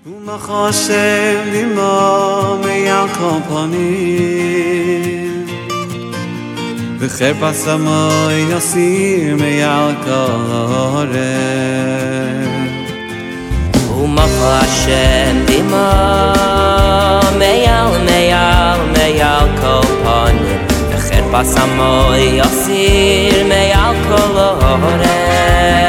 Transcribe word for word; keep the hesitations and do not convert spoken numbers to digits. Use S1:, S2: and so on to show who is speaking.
S1: ומחשב דמעה מיעקב פנים וחרפה סמוי יסיר מיעקב עורב
S2: ומחשב דמעה מייל מייל מיעקב פנים וחרפה סמוי יסיר מיעקב עורב